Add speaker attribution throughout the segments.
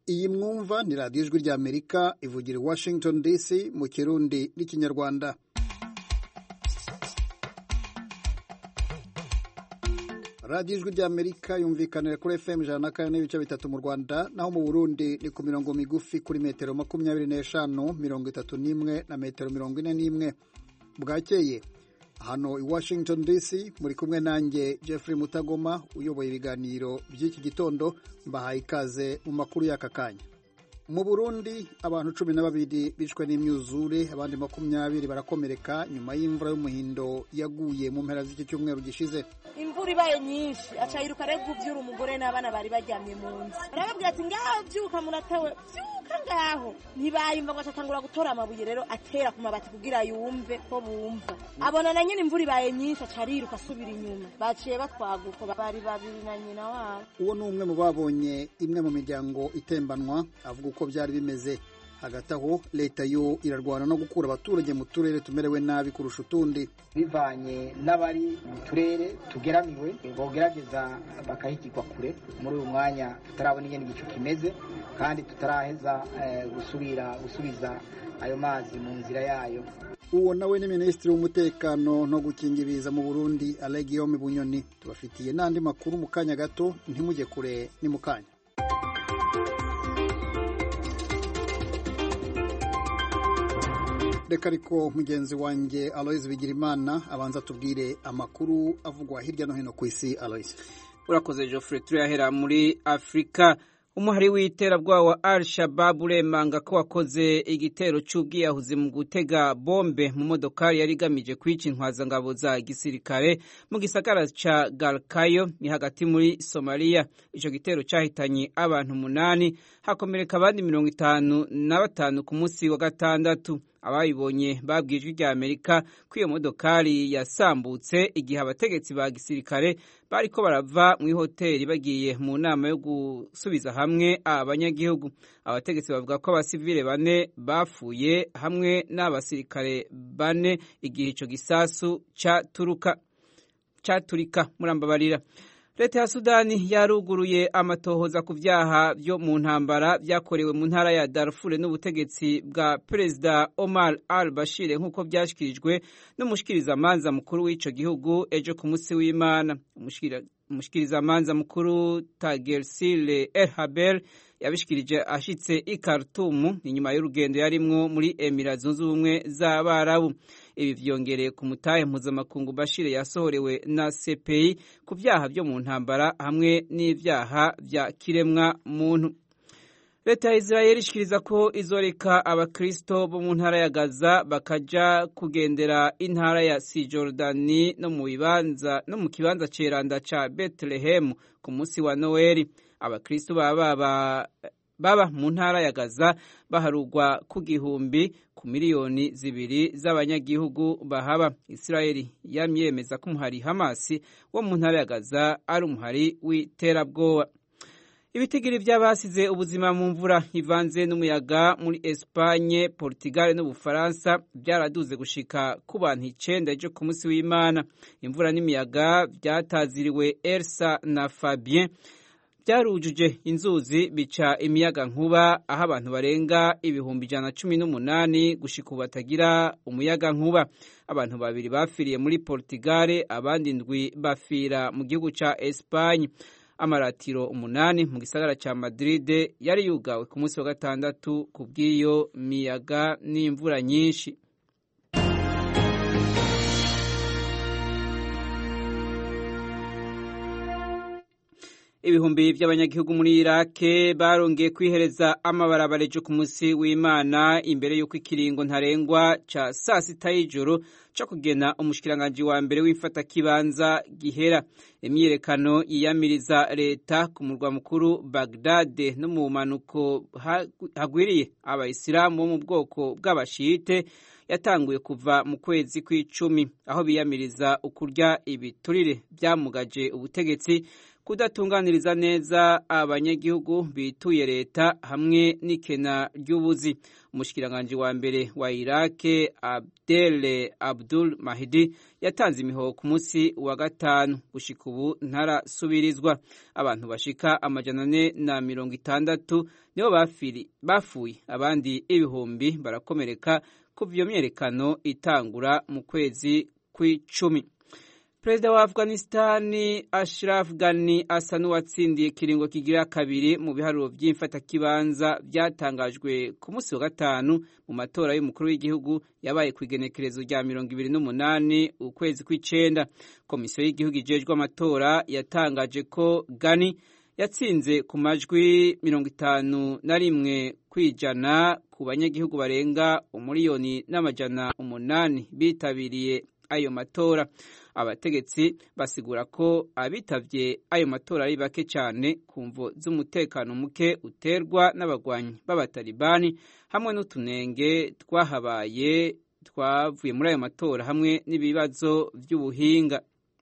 Speaker 1: Iyi mwumva ni radiyo ijwi ry'Amerika ivugira i Washington DC mu Kirundi n'Ikinyarwanda. Radiyo ijwi ry'Amerika yumvikanira kuri FM 104.3 mu Rwanda, naho mu Burundi ni ku mirongo migufi kuri metero 25, 31 na metero 41. Bwakeye hano i Washington DC muri kumwe nanjye Jeffrey Mutagoma uyoboye ibiganiro by'iki gitondo. Mbahaye ikaze mu makuru y'aka kanya. Mu Burundi abantu 12 bishwe n'imyuzure, abandi 20 barakomereka nyuma y'imvura y'umuhindo yaguye mu mpera z'iki cyumweru gishize.
Speaker 2: Imvura ibaye nyinshi acayiruka rego uvyura umugore n'abana bari baryamye mu nzu. Arababwira ati ngaho vyuka muratawe vyuka ngaho. Ntibayimva ngo atangura gutora amabuye rero atera ku mabati kugira yumve ko bumva. Abona na nyine imvura ibaye nyinshi acariruka asubira inyuma. Baciye batwaguko bari babiri na nyina wabo.
Speaker 1: Uwo ni umwe mu babonye imwe mu miryango itembanwa avuga uko byari bimeze. Hagati aho leta yo irarwana no gukura abaturage mu turere tumerewe nabi kurusha utundi.
Speaker 3: Bivanye n'abari mu turere tugeramiwe bogerageza bakahigirwa kure muri uyu mwanya tutarabona ingene igicu kimeze kandi tutaraheza gusubiza ayo mazi mu nzira yayo.
Speaker 1: Uwo nawe ni Minisitiri w'Umutekano no gukingiriza mu Burundi Guillaume Bunyoni. Tubafitiye n'andi makuru mu kanya gato, ntimujye kure ni mu kanya. Reka ariko mugenzi wanjye Aloys Bigirimana abanza tubwire amakuru avugwa hirya no hino ku isi. Aloys.
Speaker 4: Urakoze Geoffrey. Turahera muri Afrika. Umuhari w'iterabwoba wa Al-Shabaab uremanga ko wakoze igitero cy'ubwiyahuzi mu gutega bombe mu modokari yari igamije kwica intwazangabo za gisirikare mu gisagara ca Galkayo ni hagati muri Somalia. Ico gitero cyahitanye abantu 8 hakomereka abandi 55 ku munsi wa gatandatu. Abayibonye babwijwe rya Amerika ko iyo modokari yasambutse igihe abategetsi ba gisirikare bariko barava mu hoteli bagiye mu nama yo gusubiza hamwe abanyagihugu. Abategetsi bavuga ko abasivile 4 bafuye hamwe n'abasirikare 4 igihe ico gisasu caturika murambabarira. Leta ya Sudani yaruguruye amatohoza ku vyaha byo mu ntambara byakorewe mu ntara ya Darfur n'ubutegetsi bwa Perezida Omar al-Bashir nk'uko byashikirijwe n'umushikirizamanza mukuru w'ico gihugu ejo ku munsi w'Imana. Umushikirizamanza mukuru Tagersile El-Habel yabishikirije ashitse i Khartoum inyuma y'urugendo yarimwo muri Emirates Zunze Ubumwe z'Abarabu. Ibi vyongereye ku mutahe mpuzamakungu Bashir yasohorewe na CPI ku vyaha byo mu ntambara hamwe n'ivyaha vya kiremwa muntu. Leta ya Israel ishikiriza ko izoreka abakristo bo mu ntara ya Gaza bakaja kugendera intara ya Cisjordani no mu kibanza ceranda ca Bethlehem ku munsi wa Noel. Abakristo baba mu ntara ya Gaza baharugwa ku gihumbi ku miliyoni 2 z'abanyagihugu bahaba. Israeli yamyemeza ko umuhari Hamas wo mu ntara ya Gaza ari umuhari w'iterabwoba. Ibitigiri by'abasize ubuzima mu mvura ivanze n'umuyaga muri Espagne, Portugal n'Ubufaransa byaraduze gushika ku bantu 9 ejo ku munsi w'Imana. Imvura n'imiyaga byataziriwe Elsa na Fabien byarujuje inzuzi bica imiyaga nkuba aho abantu barenga 118 gushika batagira umuyaga nkuba. Abantu 2 bafiriye muri Portugal, abandi 7 bafira mu gihugu ca Espagne. Amaratiro 8 mu gisagara ca Madrid yari yugawe ku munsi wa gatandatu kubw'iyo miyaga n'imvura nyinshi. Ibihumbi by'abanyagihugu muri Iraq barongeye kwihereza amabarabara ejo ku munsi w'Imana imbere y'uko ikiringo ntarengwa ca saa 6 y'ijoro cyo kugena umushikiranganje wa mbere w'ifata kibanza gihera. Imyiyerekano yiyamiriza leta ku murwa mukuru Baghdad no mu manuko hagwiriye abayisilamu bo mu bwoko bw'abashite yatanguye kuva mu kwezi kw'icumi, aho biyamiriza ukurya ibiturire byamugaje ubutegetsi kudatunganiriza neza abanyagihugu bituye leta hamwe n'ikena ry'ubuzi. Umushikiranganje wa mbere wa Iraq Abdel Abdul Mahdi yatanze imihoho ku munsi wa gatanu. Gushika ubu ntarasubirizwa. Abantu bashika 460 nibo bafuye, abandi ibihumbi barakomereka kuva iyo myerekano itangura mu kwezi kw'icumi. Perezida wa Afghanistani Ashraf Ghani asa n'uwatsindiye ikiringo kigira kabiri mu biharuro by'imfatakibanza byatangajwe ku munsi wa gatanu mu matora y'umukuru w'igihugu yabaye ku igenekerezo rya 28 ukwezi kw'icenda. Komisiyo y'igihugu ijejwe amatora yatangaje ko Ghani yatsinze ku majwi 51 kwijana ku banyagihugu barenga 1,800,000 bitabiriye ayo matora. Abategetsi basigura ko abitavye ayo matora ari bake cyane kumvo z'umutekano muke uterwa n'abagwanyi b'abatalibani hamwe n'utunenge twahabaye twavuye muri ayo matora hamwe n'ibibazo by'ubuhinga.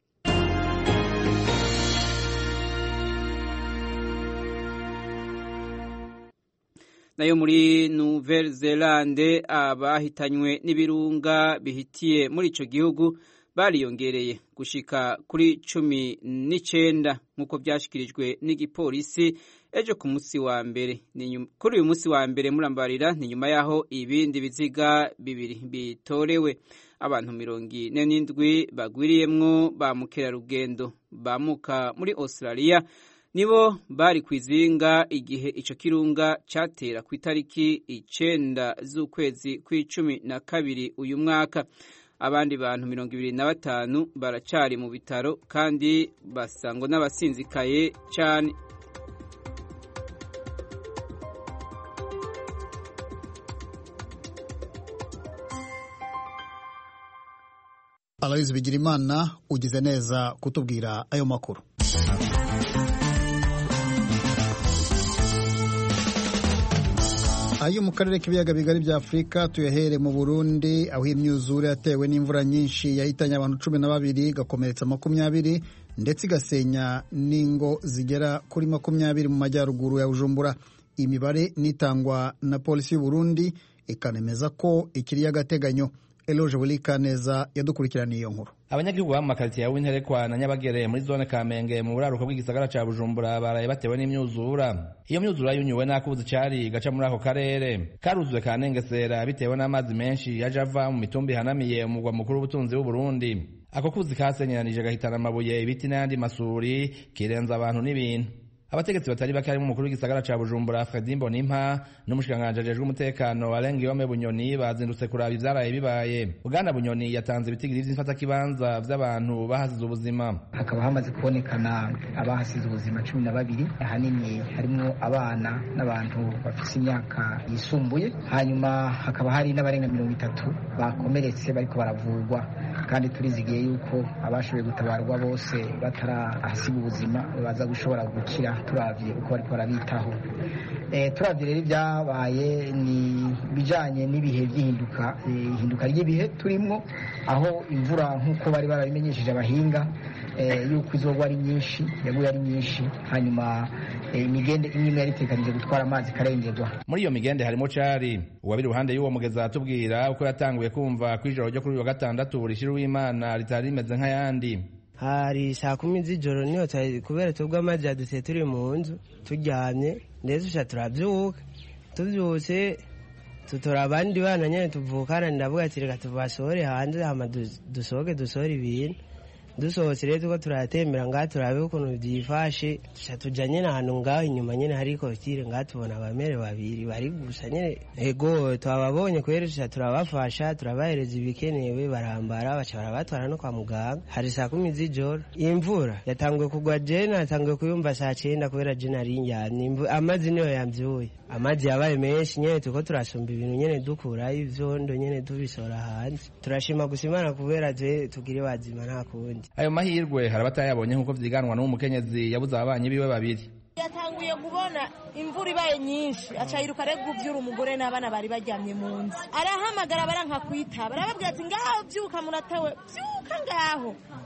Speaker 4: Nayo muri Nouvelle-Zélande abahitanywe n'ibirunga bihitiye muri ico gihugu bariyongereye gushika kuri 19 nkuko byashikirijwe n'igipolisi ejo ku munsi wa mbere. Kuri uyu munsi wa mbere murambarira ni nyuma yaho ibindi biziga bibiri bitorewe. Abantu 47 bagwiriyemwo ba mukerarugendo bamuka muri Australia nibo bari kwizinga igihe ico kirunga catera ku itariki 9 z'ukwezi kw'icumi uyu mwaka. Abandi bantu 25 baracari mu bitaro kandi basangwa n'abasinzikaye cyane.
Speaker 1: Aloys Bigirimana ugize neza kutubwira ayo makuru. Ayo mu karere k'ibiyaga bigari bya Afrika tuyahere mu Burundi aho imyuzure yatewe n'imvura nyinshi yahitanye abantu 12 gakomeretsa 20 ndetse igasenya n'ingo zigera kuri 20 mu majyaruguru ya Bujumbura. Imibare nitangwa na polisi y'u Burundi ikanemeza ko ikiri y'agateganyo. Eloge Bulikaneza yadukurikirana iyo nkuru.
Speaker 5: Abanyagihugu ba makaritiye w'Interekwa na Nyabagere muri zone Kamenge mu buraruko bw'igisagara ca Bujumbura baraye batewe n'imyuzura. Iyo myuzura yunyuwe n'akuzi cari gaca muri ako karere karuzuye kanengesera bitewe n'amazi menshi yaje ava mu mitumba ihanamiye umugwa mukuru w'ubutunzi w'u Burundi. Ako kuzi kasenyeranije gahitana amabuye, ibiti n'andi masuri kirenza abantu n'ibintu. Abategetsi batari bake harimo umukuru w'igisagara ca Bujumbura Fredy Mbonimpa n'umushikanganje ajejwe umutekano Alengiyome Bunyoni bazindutse kuraba ivyaraye bibaye. Bwana Bunyoni yatanze ibitigiri vy'imfatakibanza vy'abantu bahasize ubuzima.
Speaker 3: Hakaba hamaze kubonekana abahasize ubuzima 12, ahanini harimo abana n'abantu bafite imyaka yisumbuye, hanyuma hakaba hari n'abarenga 30 bakomeretse bariko baravurwa, kandi turizigiye yuko abashoboye gutabarwa bose batarahasiga ubuzima baza gushobora gukira turavye uko bariko barabitaho. Turavye rero ibyabaye ni bijanye n'ibihe by'ihinduka ry'ibihe turimo, aho imvura nk'uko bari barabimenyesheje abahinga yuko izogwa ari nyinshi, yaguye ari nyinshi, hanyuma imigende imwe yari itekanije gutwara amazi karengerwa.
Speaker 5: Muri iyo migende harimo cari uwabiri ruhande y'uwo mugeza atubwira uko yatanguye kumva kwijoro ryo kuri wa gatandatu rishira w'Imana ritari rimeze nk'ayandi.
Speaker 6: Hari saa 10 z'ijoro niho kubera tubwo amazi yadutse turi mu nzu turyamye, ndetse usha turavyuka, tuvyutse tutora abandi bana nyene tuvukana, ndavuga ati reka tubasore hanze hama dusohoke dusore ibintu. Dusohotse rero tuko turatembera ngaha turabe ukuntu byifashe, tuja nyene ahantu ngaho inyuma nyene hari korotire ngaha tubona abamere babiri bari gusa nyene, ego twababonye kwera tuja turabafasha turabahereza ibikenewe, barambara baca barabatwara no kwa muganga. Hari saa 10 z'ijoro imvura yatanguye kugwa, jena yatanguye kuyumva saa 9 kubera jena ari njyamye, amazi niyo yamvyuye, amazi yabaye menshi nyene tuko turasumba ibintu nyene dukura ivyondo nyene tubisora hanze. Turashima gusimana kubera tugire bazima nta kundi.
Speaker 5: Ayo mahirwe harabatayabonye nkuko vyiganwa n'umukenyezi yabuze ababanyi biwe babiri.
Speaker 2: Yatanguye kubona imvura ibaye nyinshi acayiruka rego uvyura umugore n'abana bari baryamye mu nzu, arahamagara baranka kwitaba, arababwira ati ngaho vyuka muratewe, vyuka ngaho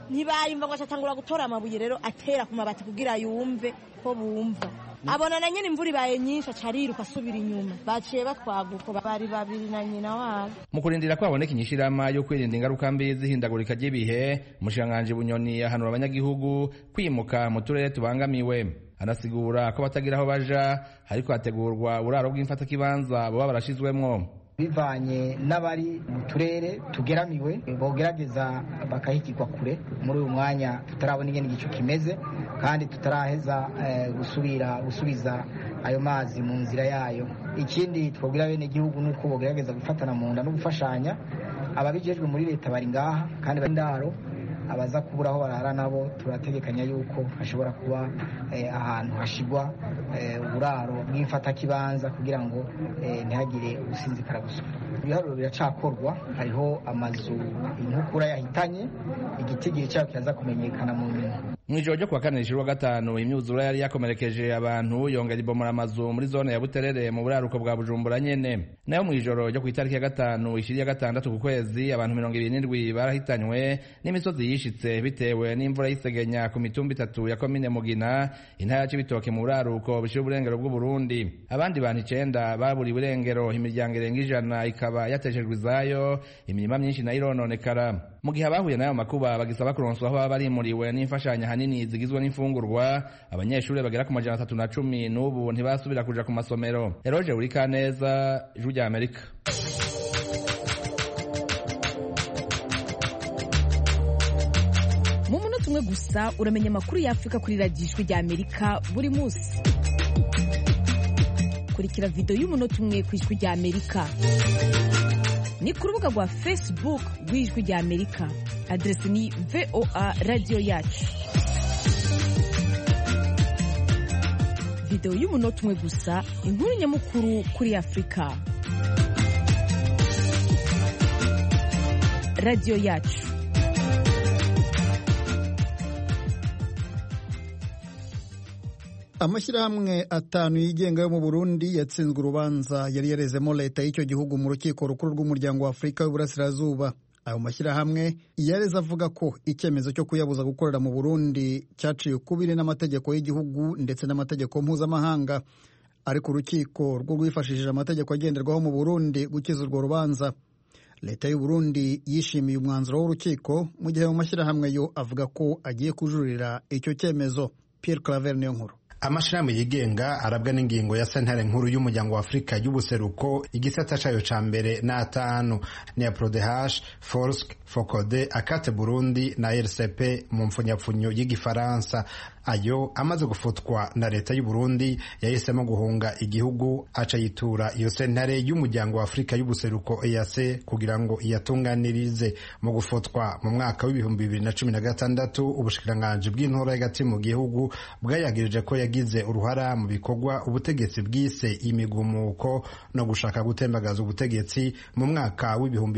Speaker 2: ntibayumva ngo acatangura gutora amabuye rero atera ku mabati kugira yumve ko bumva abona na nyene imvura ibaye nyinshi acariruka asubira inyuma baciye batwaguko bari babiri na nyina wabo.
Speaker 5: Mu kurindira ko haboneka inyishirama yo kwirinda ingaruka mbi z'ihindagurika ry'ibihe, umushikiranganji Bunyoni ahanura abanyagihugu kwimuka mu turere tubangamiwe. Anasigura ko batagira aho baja hariko hategurwa uburaro bw'imfatakibanza boba barashizwemwo.
Speaker 3: Bivanye n'abari mu turere tugeramiwe bogerageza bakahikirwa kure muri uyu mwanya tutarabona ingene igico kimeze kandi tutaraheza gusubiza ayo mazi mu nzira yayo. Ikindi twabwira bene igihugu nuko bogerageza gufatana mu nda no gufashanya. Ababijejwe muri leta bari ngaha kandi bari ndaro, abaza kubura aho barara nabo turategekanya yuko hashobora kuba ahantu hashigwa uburaro bw'imfatakibanza kugira ngo ntihagire usinzikara gusa. Ibiharuro biracakorwa, hariho amazu inkukura yahitanye, igitigiri cyayo kiraza kumenyekana mu nyuma.
Speaker 5: Mw'ijoro ryo kuwa kane rishira gatanu imyuzura yari yakomerekeje abantu yongera ibomora amazu muri zone ya Buterere mu buraruko bwa Bujumbura nyene. Nayo mw'ijoro ryo ku itariki ya gatanu ishiri ya gatandatu ku kwezi abantu 27 barahitanywe n'imisozi yishitse bitewe n'imvura y'isegenya ku mitumba 3 ya komine Mugina intara ya Cibitoke mu buraruko bishira uburengero bw'u Burundi. Abandi bantu 9 baburi burengero, imiryango irenga 100 ikaba yateshejwe izayo, imirima myinshi nayo irononekara. Mu gihe abahuye nayo makuba bagisaba kuronswa aho barimuriwe n'imfashanya hanini zigizwe n'imfungurwa, abanyeshuri bagera ku 310 n'ubu ntibasubira kuja ku masomero. Eroje Urikaneza, Ijwi rya Amerika.
Speaker 7: Mu munota umwe gusa uramenya amakuru ya Afrika kuri radiyo Ijwi rya Amerika buri munsi. Kurikira video y'umunota umwe ku Ijwi rya Amerika. Ni ku rubuga rwa Facebook rw'Ijwi rya Amerika. Adresi ni VOA Radio Yacu. Video y'umunota umwe gusa, inkuru nyamukuru kuri Afrika. Radio Yacu.
Speaker 1: Amashyirahamwe 5 yigenga yo mu Burundi yatsinzwe urubanza yari yarezemo leta y'icyo gihugu mu rukiko rukuru rw'umuryango wa Afrika y'Uburasirazuba. Ayo mashyirahamwe yareze avuga ko icyemezo cyo kuyabuza gukorera mu Burundi cyaciye kubiri n'amategeko y'igihugu ndetse n'amategeko mpuzamahanga. Ariko urukiko rwo rwifashishije amategeko agenderwaho mu Burundi gukiza urwo rubanza. Leta y'u Burundi yishimiye umwanzuro w'urukiko mu gihe mu mashyirahamwe yo avuga ko agiye kujurira icyo cyemezo. Pierre Claver niyo nkuru.
Speaker 8: Amashirahamwe yigenga arabwa n'ingingo ya sentare nkuru y'umuryango wa Afrika y'ubuseruko igisata cayo ca mbere na 5 ni APRODH, FORSC, FOCODE, Akate Burundi na RCP mu mfunyapfunyo y'igifaransa. Ayo amaze gufutwa na leta y'u Burundi yahisemo guhunga igihugu aca yitura iyo sentare y'umuryango wa Afrika y'ubuseruko EAC kugira ngo iyatunganirize. Mu gufutwa mu mwaka w'2016 ubushikiranganji bw'intora y'agati mu gihugu bwayagirije ko yagize uruhara mu bikorwa ubutegetsi bwise imigumuko no gushaka gutembagaza ubutegetsi mu mwaka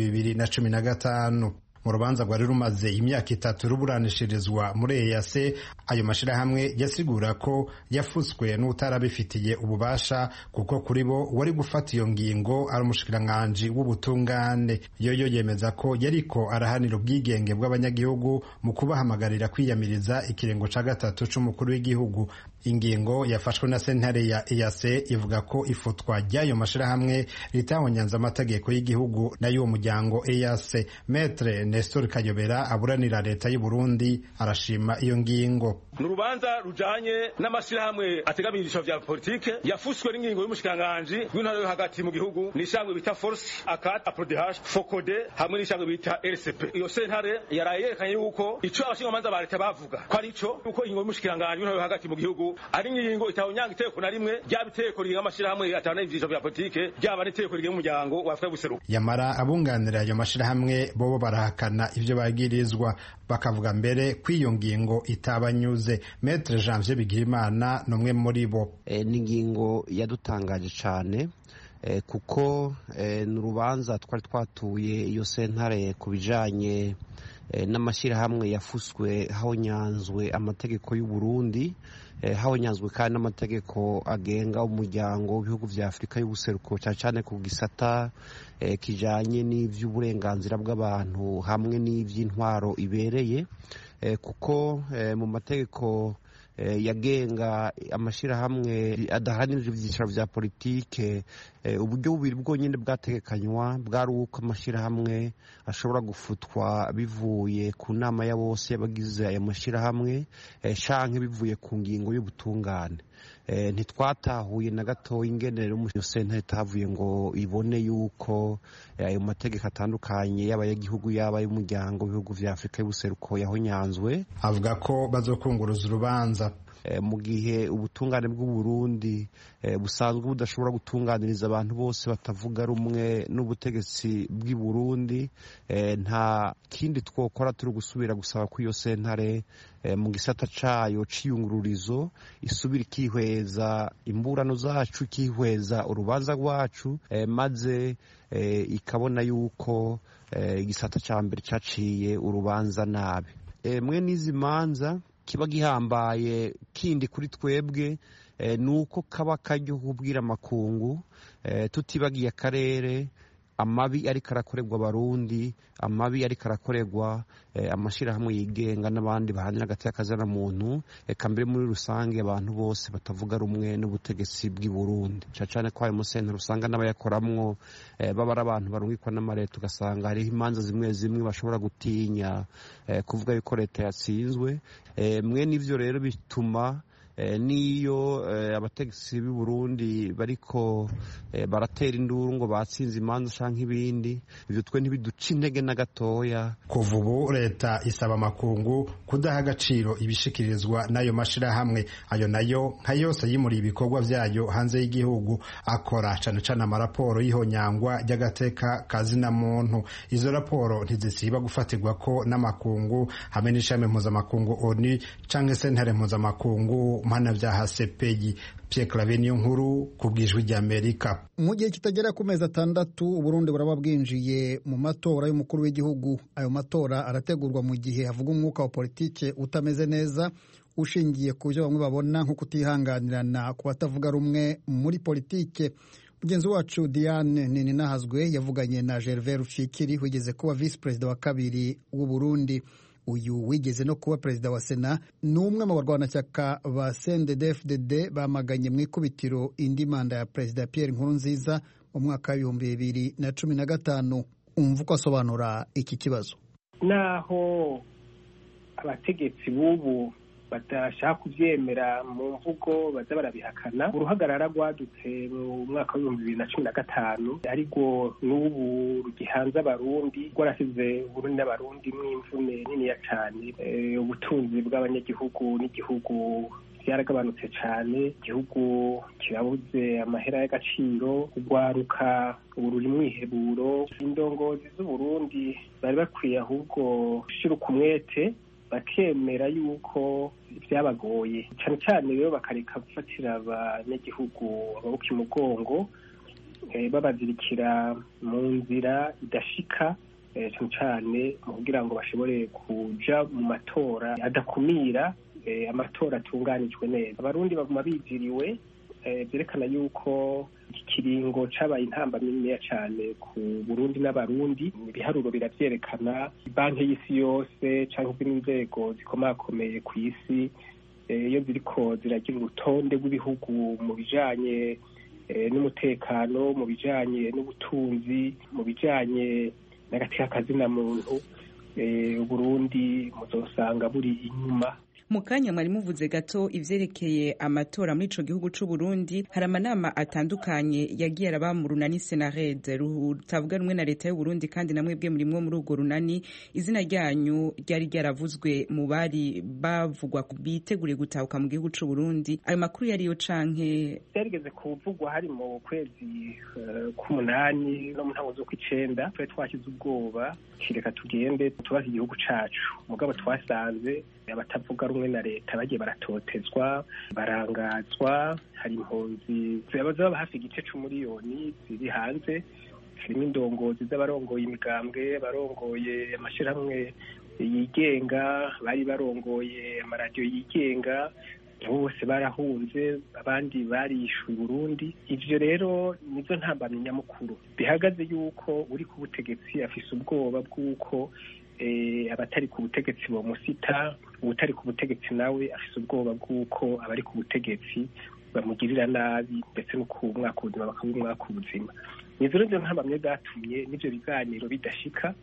Speaker 8: w'2015. Mu rubanza rwari rumaze imyaka 3 ruburanishirizwa muri EAC, ayo mashirahamwe yasigura ko yafutswe n'utarabifitiye ububasha kuko kuri bo wari gufata iyo ngingo ari umushikiranganji w'ubutungane. Yoyo yemeza ko yariko arahanira ubwigenge bw'abanyagihugu mu kubahamagarira kwiyamiriza ikirengo ca gatatu c'umukuru w'igihugu. Ingingo yafashwe na sentare ya EAC ivuga ko ifutwa ry'ayo mashirahamwe ritahonyanza amategeko y'igihugu na y'uwo muryango EAC. Maître Nestor Kayobera aburanira leta y'u Burundi arashima iyo ngingo.
Speaker 9: Nurubanza rujanye n'amashirahamwe ategamirisha vya politike yafushwe n'ingingo y'umushikanganje w'intara yo hagati mu gihugu n'ishangwe bita Force, Akate, APRODH, FOCODE hamwe n'ishangwe bita RCP. Iyo sentare yarayerekanye yuko ico abashingamanza ba leta bavuga ko ari ico uko ingingo y'umushikanganje w'intara yo hagati mu gihugu ari ingingo itawunyanga iteko na rimwe ryabiteko riga amashirahamwe atana ivyisho vya politike ryaba n'iteko riga umuryango wa Afrika y'ubuseruko.
Speaker 8: Yamara abunganira ayo mashirahamwe bobo barahakana ivyo bagirizwa bakavuga mbere kw'iyo ngingo itabanyuze. Maître Janvier Bigirimana numwe muri bo.
Speaker 10: N'ingingo yadutangaje cyane kuko n'urubanza twari twatuye iyo sentare kubijanye n'amashyirahamwe yafuswe hahonyanzwe amategeko y'u Burundi, hahonyanzwe kandi n'amategeko agenga umuryango w'ibihugu vya Afurika y'ubuseruko cyane ku gisata kijanye n'ivy'uburenganzira bw'abantu hamwe n'ivy'intwaro ibereye, kuko mu mategeko yagenga amashirahamwe adahanije ivyicaro vya politike, uburyo bubiri bwonyene bwategekanywa bwari uko amashirahamwe ashobora gufutwa bivuye ku nama ya bose y'abagize aya mashirahamwe canke bivuye ku ngingo y'ubutungane. Ntitwatahuye na gato ingenero mu sentare itavuye ngo ibone yuko ayo mategeko atandukanye yaba y'igihugu yaba y'umuryango w'ibihugu vya Afurika y'ubuseruko yahonyanzwe.
Speaker 8: Avuga ko bazokunguruza urubanza
Speaker 10: mu gihe ubutungane bw'u Burundi busanzwe budashobora gutunganiriza abantu bose batavuga rumwe n'ubutegetsi bw'i Burundi, nta kindi twokora turi gusubira gusaba ko iyo sentare mu gisata cayo c'iyungururizo isubira ikihweza imburano zacu, ikihweza urubanza rwacu, maze ikabona yuko igisata ca mbere caciye urubanza nabi. Mwe n'izi manza kiba gihambaye kindi kuri twebwe nuko kaba karyo kubwira amakungu, tutibagiye akarere, amabi ariko arakorerwa abarundi, amabi ariko arakorerwa amashirahamwe yigenga n'abandi bahanira hagati y'akazana muntu, eka mbere muri rusange abantu bose batavuga rumwe n'ubutegetsi bw'i Burundi. Cane ko ayo musentero usanga n'abayakoramwo baba ari abantu barungikwa n'amareta, ugasanga hariho imanza zimwe zimwe bashobora gutinya kuvuga yuko leta yatsinzwe. Mwene ivyo rero bituma niyo abategetsi b'i Burundi bariko baratera induru ngo batsinze imanza canke ibindi, ivyo twe ntibiduca intege na gatoya.
Speaker 8: Kuva ubu leta isaba amakungu kudaha agaciro ibishikirizwa n'ayo mashirahamwe, ayo nayo nka yose yimuriye ibikorwa vyayo hanze y'igihugu, akora cane cane amaraporo y'ihonyangwa ry'agateka kazina muntu. Izo raporo ntizisiba gufatirwa ko n'amakungu hamwe n'ishami mpuzamakungu ONU canke sentare mpuzamakungu mpanavyaha CPI. Pierre Claver Niyonkuru ku bw'Ijwi ry'Amerika.
Speaker 1: Mu gihe kitagera ku mezi 6 Uburundi buraba bwinjiye mu matora y'umukuru w'igihugu. Ayo matora arategurwa mu gihe havuga umwuka wa politike utameze neza, ushingiye ku byo bamwe babona nko kutihanganirana ku batavuga rumwe muri politike. Mugenzi wacu Diane Nininahazwe yavuganye na Gervais Rufyikiri wigeze kuba vice president wa kabiri w'u Burundi. Uyu wigeze no kuba perezida wa Sena, n'umwe mu barwanashyaka ba CNDD-FDD bamaganye mu ikubitiro indi manda ya perezida Pierre Nkurunziza mu mwaka wa 2015. Umva uko asobanura iki kibazo.
Speaker 11: Naho abategetsi b'ubu badashaka kuvyemera mu mvugo, baza barabihakana, uruhagarara rwadutse mu mwaka wa 2015 ariko n'ubu rugihanze abarundi, rwarasize Burundi n'abarundi mw'imvune niniya cane. Ubutunzi bw'abanyagihugu n'igihugu byaragabanutse cane, igihugu kirabuze amahera y'agaciro, urwaruka ubu ruri mwiheburo. Indongozi z'Uburundi bari bakwiye ahubwo gushira umwete bakemera yuko byabagoye cyane cyane, rero bakareka gufatira abanyagihugu amaboko imugongo, babazirikira mu nzira idashika, cyane cyane kugira ngo bashobore kuja mu matora adakumira, amatora atunganijwe neza. Abarundi baguma biziriwe, byerekana yuko ikiringo cabaye intambamyi niniya cane ku Burundi n'abarundi. Ibiharuro biravyerekana, banki y'isi yose canke inzego zikomakomeye ku isi iyo ziriko ziragira urutonde rw'ibihugu mu bijanye n'umutekano, mu bijanye n'ubutunzi, mu bijanye n'agateka kazina muntu, Burundi muzosanga buri inyuma.
Speaker 12: Mu kanya mwari muvuze gato ivyerekeye amatora muri ico gihugu c'u Burundi. Hari amanama atandukanye yagiye araba mu runani Senared rutavuga rumwe na leta y'u Burundi, kandi namwe bwe murimwo muri urwo runani. Izina ryanyu ryari ryaravuzwe mu bari bavugwa biteguriye gutahuka mu gihugu c'u Burundi. Ayo makuru yariyo canke
Speaker 11: yarigeze kuvugwa hari mu kwezi k'umunani no mu ntango zo kw'icenda? Twe twashize ubwoba, kireka tugende tubaze igihugu cacu, mugabo twasanze abatavuga rumwe na leta bagiye baratotezwa, barangazwa. Hari impunzi zaba hafi igice c'umuriyoni ziri hanze, harimo indongozi z'abarongoye imigambwe, abarongoye amashirahamwe yigenga bari barongoye amaradiyo yigenga bose barahunze, abandi barishwe i Burundi. Ivyo rero nizo ntambamye nyamukuru bihagaze yuko uri ku butegetsi afise ubwoba bw'uko abatari ku butegetsi bomusita, ubutari ku butegetsi nawe afise ubwoba bw'uko abari ku butegetsi bamugirira nabi ndetse no ku mwaka ubuzima bakaba umwaka ubuzima. Nizo rero ntambamye zatumye n'ivyo biganiro bidashika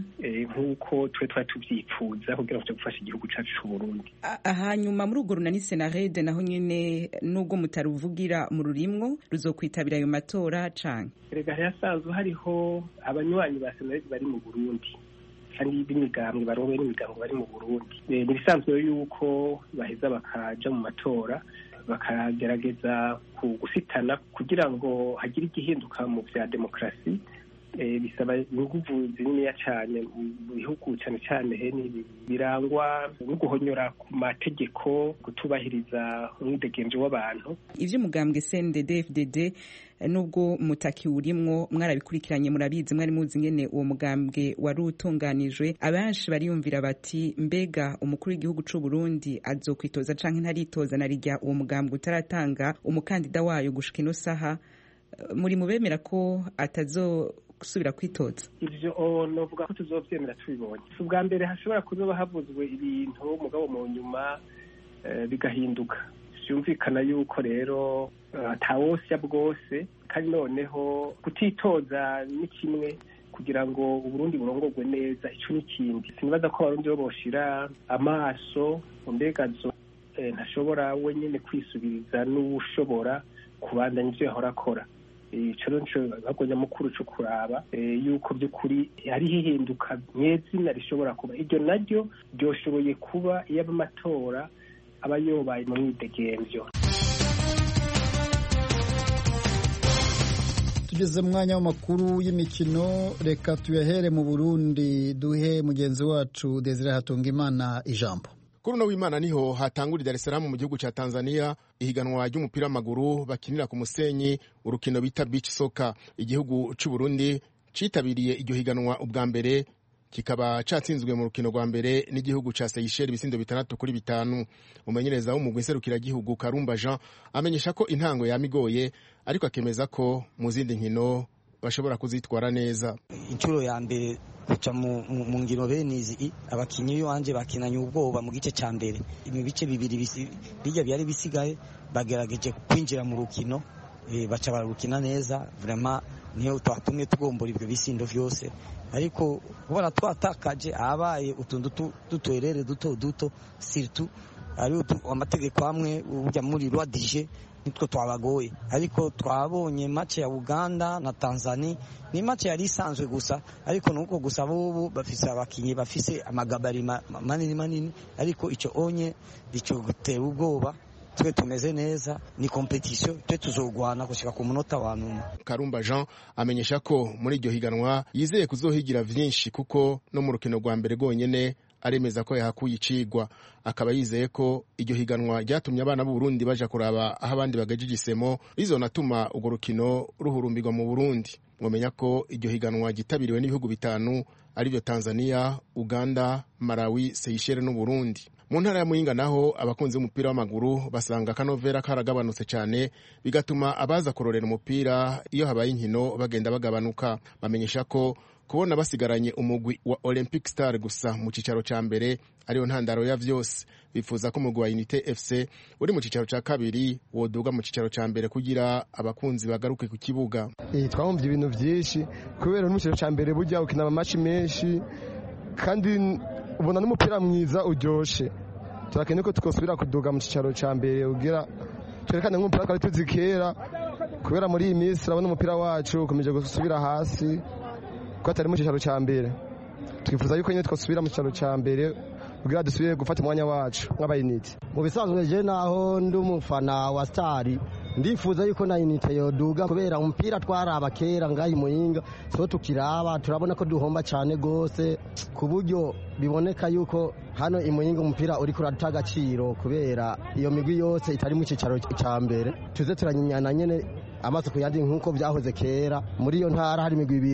Speaker 11: nk'uko twe twari tuvyipfuza kugira ngo gufasha igihugu cacu c'u Burundi.
Speaker 12: Hanyuma muri urwo runani Senarede naho nyene nubwo mutaruvugira mu rurimwo ruzokwitabira ayo matora canke?
Speaker 11: Erega hasanzwe hariho abanywanyi ba Senarede bari mu Burundi kandi b'imigambwe barongoye n'imigambwe bari mu Burundi. Ni bisanzwe yuko baheza bakaja mu matora bakagerageza gusitana kugira ngo hagire igihinduka mu vya demokarasi. Bisaba inguvu zininiya cyane mu bihugu cyane cyane birangwa no guhonyora ku mategeko, kutubahiriza umwidegemvyo w'abantu.
Speaker 12: Ivyo mugambwe CNDD-FDD nubwo mutaki urimwo mwarabikurikiranye murabizi, mwari muzi ngene uwo mugambwe wari utunganijwe. Abenshi bariyumvira bati mbega umukuru w'igihugu c'u Burundi azokwitoza canke ntaritoza na rijya uwo mugambwe utaratanga umukandida wayo gushika ino saha. Muri mubemera ko gusubira kwitoza?
Speaker 11: Ivyo novuga ko tuzovyemera tubibonye. Ubwa mbere hashobora kuzoba havuzwe ibintu mugabo mu nyuma bigahinduka. Vyumvikana yuko rero atawosya bwose, kandi noneho kutitoza ni kimwe kugira ngo Uburundi burongorwe neza, ico n'ikindi. Sinibaza ko abarundi bo boshira amaso mbega ntashobora wenyene kwisubiriza n'ushobora kubandanya ivyo yahora akora. Ico nico nyamukuru co kuraba yuko by'ukuri hariho ihinduka nyezina rishobora kuba. Iryo naryo ryoshoboye kuba iyo amatora aba yobaye mu mwidegemvyo.
Speaker 1: Tugeze mu mwanya w'amakuru y'imikino, reka tuyahere mu Burundi, duhe mugenzi wacu Desire Hatungimana ijambo.
Speaker 13: Kuri uno w'Imana niho hatangurira Dar es Salaam mu gihugu ca Tanzania ihiganwa ry'umupira w'amaguru bakinira ku musenyi, urukino bita beach soccer. Igihugu c'u Burundi citabiriye iryo higanwa ubwa mbere, kikaba catsinzwe mu rukino rwa mbere n'igihugu ca Seychelles ibisindo 6-5. Umumenyereza w'umugwi nserukiragihugu Karumba Jean amenyesha ko intango yamigoye, ariko akemeza ko mu zindi nkino bashobora kuzitwara neza.
Speaker 14: Incuro ya mbere kuca mu ngino benizi abakinyi wanje bakinanye ubwoba mu gice ca mbere, ibice bibiri bijya byari bisigaye bagerageje kwinjira mu rukino, baca barukina neza. Vraiment niyo twatumye tugombora ibyo bisindo vyose, ariko ubona twatakaje abaye utundu tutwerere duto surtout ari amategeko amwe ujya muri rwadije nitwo twabagoye. Ariko twabonye match ya Uganda na Tanzania ni match yari isanzwe gusa, ariko nuko gusa bo bafise abakinyi bafise amagabari manini, ariko ico onye ico gutera ubwoba. Twe tumeze neza, ni competition, twe tuzogwana gushika ku munota wa nyuma.
Speaker 13: Karumba Jean amenyesha ko muri iryo higanwa yizeye kuzohigira vyinshi, kuko no mu rukino rwa mbere gonyene aremeza ko yahakuye icigwa. Akaba yizeye ko iryo higanwa ryatumye abana b'u Burundi baja kuraba aho abandi bagaje isemo, rizonatuma urwo rukino ruhurumbirwa mu Burundi. Mwomenya ko iryo higanwa gitabiriwe n'ibihugu 5 arivyo Tanzania, Uganda, Malawi, Seychelles n'u Burundi. Mu ntara ya Muyinga naho abakunzi b'umupira w'amaguru basanga kanovera karagabanutse cyane, bigatuma abaza kurorera umupira iyo habaye inkino bagenda bagabanuka. Bamenyesha ko kubona basigaranye umugwi wa Olympic Star gusa mu cicaro ca mbere ariyo ntandaro ya vyose. Bifuza ko umugwi wa Unité FC uri mu cicaro ca kabiri woduga mu cicaro ca mbere kugira abakunzi bagaruke ku kibuga.
Speaker 15: Twahomvye ibintu vyinshi kubera mu cicaro ca mbere burya ukina amamatch menshi kandi ubona n'umupira mwiza uryoshe. Turakeneye ko tukosubira kuduga mu cicaro ca mbere ugira twerekane nk'umupira twari tuzi kera, kubera muri iyi minsi urabona umupira wacu ukomeje gusubira hasi ko atari mu cicaro ca mbere. Twifuza yuko nyine twosubira mu cicaro ca mbere kugira dusubire gufata umwanya wacu nk'abayinite.
Speaker 16: Mu bisanzwe je naho ndi umufana wa Star, ndifuza yuko na Unité yoduga kubera umupira twaraba kera ngahi Muyinga so tukiraba turabona ko duhomba cyane gose, ku buryo biboneka yuko hano imuyinga umupira uri kurata agaciro kubera iyo migwi yose itari mu cicaro ca mbere. Tuze turanyinyana nyene amaso ku yandi nkuko byahoze kera. Muri iyo ntara hari imigwi ibiri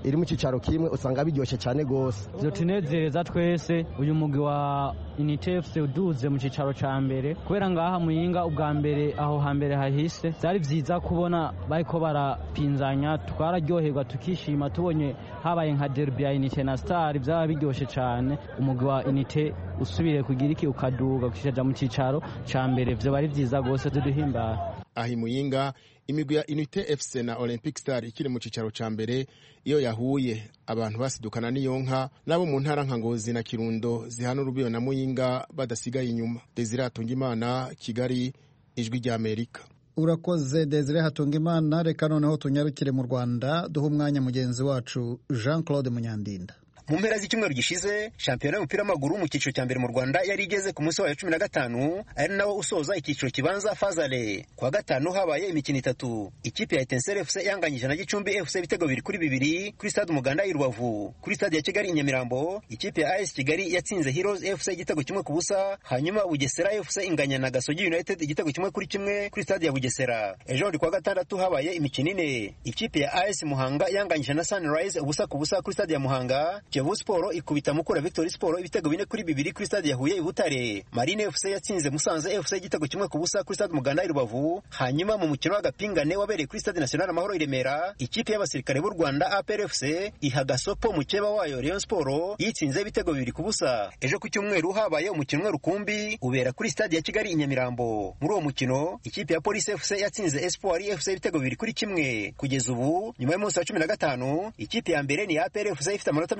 Speaker 16: iri mu cicaro kimwe usanga biryoshe cyane gose.
Speaker 17: Vyotunezereza twese uyu mugwi wa Unité FC uduze mu cicaro ca mbere kubera ngaha Muyinga ubwa mbere aho hambere hahise byari vyiza kubona bariko barapinzanya twararyoherwa tukishima tubonye habaye nka derby ya Unité na Star byaba biryoshe cyane umugwi wa Unité usubire kugira iki ukaduga kushaja mu cicaro ca mbere vyo bari vyiza gose duduhimbara.
Speaker 13: Ahi Muyinga imigwi ya Unité FC na Olympic Star ikiri mu cicaro ca mbere iyo yahuye abantu basidukana n'iyonka nabo mu ntara nka Ngozi na Kirundo zihana urubiyo na Muyinga badasigaye inyuma. Desire Hatungimana, Kigali, Ijwi rya Amerika.
Speaker 1: Urakoze Desire Hatungimana. Reka noneho tunyarukire mu Rwanda duha umwanya mugenzi wacu Jean Claude Munyandinda.
Speaker 18: Mu mpera z'icyumweru gishize shampiyona y'umupira w'amaguru mu cyiciro cya mbere mu Rwanda yari igeze ku munsi wa 15 ari nawo usoza icyiciro kibanza Fazale. Kwa gatanu habaye imikino itatu. Ikipe ya Etincelle FC yanganyije na Gicumbi FC ibitego 2-2 kuri stade Umuganda i Rubavu. Kuri stade ya Kigali i Nyamirambo ikipe ya AS Kigali yatsinze Heroes FC igitego 1-0, hanyuma Bugesera FC inganya na Gasogi United igitego 1-1 kuri stade ya Bugesera. Ejo kwa gatandatu habaye imikino ine. Ikipe ya AS Muhanga yanganyije na Sunrise ubusa ku busa kuri stade ya Muhanga. Kiyovu Sport ikubita Mukura Victory Sport ibitego 4-2 kuri stade ya Huye i Butare. Marine FC yatsinze Musanze FC igitego 1-0 kuri stade Muganda i Rubavu. Hanyuma mu mukino w'agapingane wabereye kuri stade National Amahoro i Remera ikipe y'abasirikare b'u Rwanda APR FC ihaga Sopo mukeba wayo Rayon Sport yitsinze ibitego 2-0. Ejo ku cyumweru habaye umukino rukumbi ubera kuri stade ya Kigali i Nyamirambo. Muri uwo mukino ikipe ya Police FC yatsinze Espoir FC ibitego 2-1. Kugeza ubu nyuma y'umunsi wa 15 ikipe ya mbere ni APR FC ifite amanota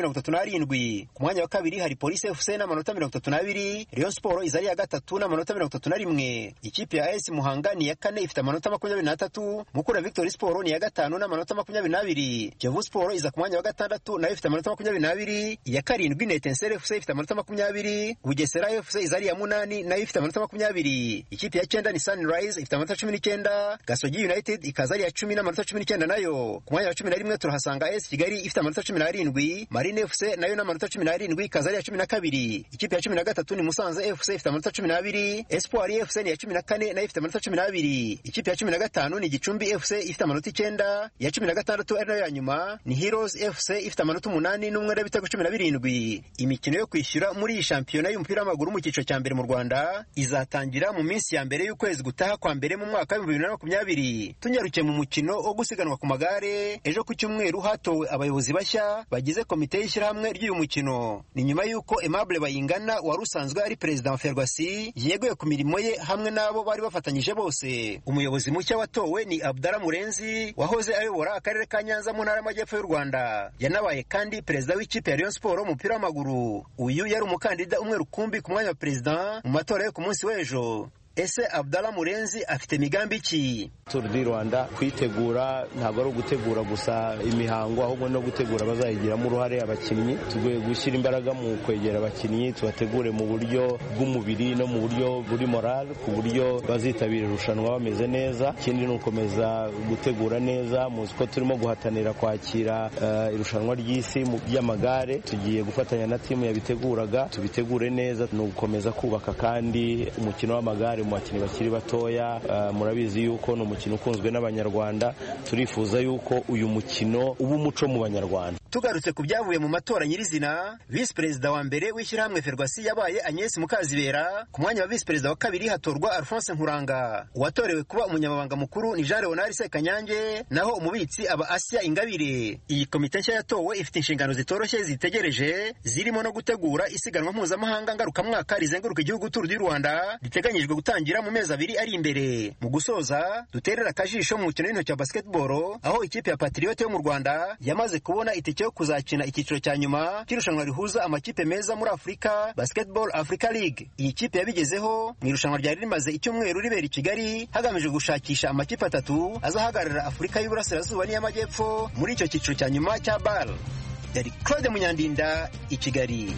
Speaker 18: 37. Ku mwanya wa kabiri hari Police FC n'amanota 32, Rayon Sport izari ya gatatu n'amanota 31. Ikipe ya AS Muhanga ni ya kane ifite amanota 23, Mukura Victory Sport ni ya gatanu n'amanota 22. Kiyovu Sport iza ku mwanya wa gatandatu nayo ifite amanota 22, ya karindwi ni Etincelle FC ifite amanota 20, Bugesera FC izari ya munani nayo ifite amanota 20. Ikipe ya 9 ni Sunrise ifite amanota 19, Gasogi United ikazari ya 10 n'amanota 19 nayo. Ku mwanya wa 11 turahasanga AS Kigali ifite amanota 17, Marine FC nayo n'amanota 17 kazari ya 12. Ikipe ya 13 ni Musanze FC ifite amanota 12, Espoir FC ni ya 14 nayo ifite amanota 12. Ikipe ya 15 ni Gicumbi FC ifite amanota 9, ya 16 ari nayo ya nyuma ni Heroes FC ifite amanota 8 n'umwe n'ibitego 17. Imikino yo kwishyura muri iyi shampiyona y'umupira w'amaguru mu cyiciro cya mbere mu Rwanda izatangira mu minsi ya mbere y'ukwezi gutaha kwa mbere mu mwaka wa 2020. Tunyarukiye mu mukino wo gusiganwa ku magare, ejo ku cyumweru hatowe abayobozi bashya bagize komite y'ishyirahamwe ry'uyu mukino. Ni nyuma y'uko Aimable Bayingana wari usanzwe ari perezida wa Ferwacy yeguye ku mirimo ye hamwe n'abo bari bafatanyije bose. Umuyobozi mushya watowe ni Abdallah Murenzi wahoze ayobora akarere ka Nyanza mu ntara y'Amajyepfo y'u Rwanda. Yanabaye kandi perezida w'ikipe ya Rayon Sport mu mupira w'amaguru. Uyu yari umukandida umwe rukumbi ku mwanya wa perezida mu matora yo ku munsi w'ejo. Ese Abdallah Murenzi afite migambi ki?
Speaker 19: Tour du Rwanda kwitegura ntabwo ari ugutegura gusa imihango ahubwo no gutegura bazayigiramo uruhare abakinnyi. Tugiye gushyira imbaraga mu kwegera abakinnyi tubategure mu buryo bw'umubiri no mu buryo buri moral ku buryo bazitabira irushanwa bameze neza. Ikindi ni ukomeza gutegura neza, muzi ko turimo guhatanira kwakira irushanwa ry'isi ry'amagare. Tugiye gufatanya na timu yabiteguraga tubitegure neza, ni ugukomeza kubaka kandi umukino w'amagare mu bakinnyi bakiri batoya. Murabizi yuko ni umukino ukunzwe n'abanyarwanda, turifuza yuko uyu mukino uba umuco mu banyarwanda.
Speaker 18: Tugarutse ku byavuye mu matora nyirizina, Vice Perezida wa mbere w'ishyirahamwe Ferwacy yabaye Agnes Mukazibera. Ku mwanya wa Vice Perezida wa kabiri hatorwa Alphonse Nkuranga. Uwatorewe kuba umunyamabanga mukuru ni Jean Leonard Sekanyange, naho umubitsi aba Asia Ingabire. Iyi komite nshya yatowe ifite inshingano zitoroshye zitegereje, zirimo no gutegura isiganwa mpuzamahanga ngarukamwaka rizenguruka igihugu Tour du Rwanda riteganyijwe gutangira mu mezi abiri ari imbere. Mu gusoza duterera akajisho mu mukino w'intoki wa basketball, aho ikipe ya Patriote yo mu Rwanda yamaze kubona itike yo kuzakina icyiciro cya nyuma cy'irushanwa rihuza amakipe meza muri Afurika, Basketball Africa League. Iyi kipe yabigezeho mu irushanwa ryari rimaze icyumweru ribera i Kigali hagamijwe gushakisha amakipe atatu azahagarara Afurika y'Uburasirazuba n'iy'Amajyepfo muri icyo cyiciro cya nyuma cya BAL. Yari Claude Munyandinda i Kigali.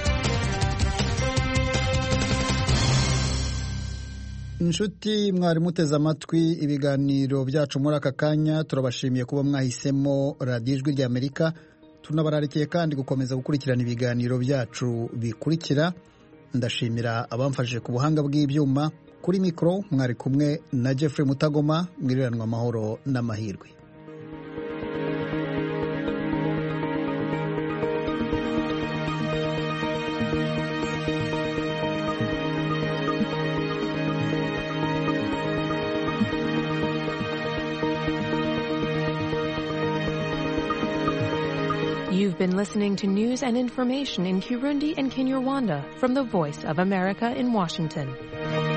Speaker 1: Inshuti mwari muteze amatwi ibiganiro byacu muri aka kanya, turabashimiye kuba mwahisemo radiyo Ijwi ry'Amerika. Tunabararikiye kandi gukomeza gukurikirana ibiganiro byacu bikurikira. Ndashimira abamfashije ku buhanga bw'ibyuma. Kuri mikoro mwari kumwe na Jeffrey Mutagoma. Mwiriranwa amahoro n'amahirwe.
Speaker 20: You've been listening to news and information in Kirundi and Kinyarwanda from the Voice of America in Washington.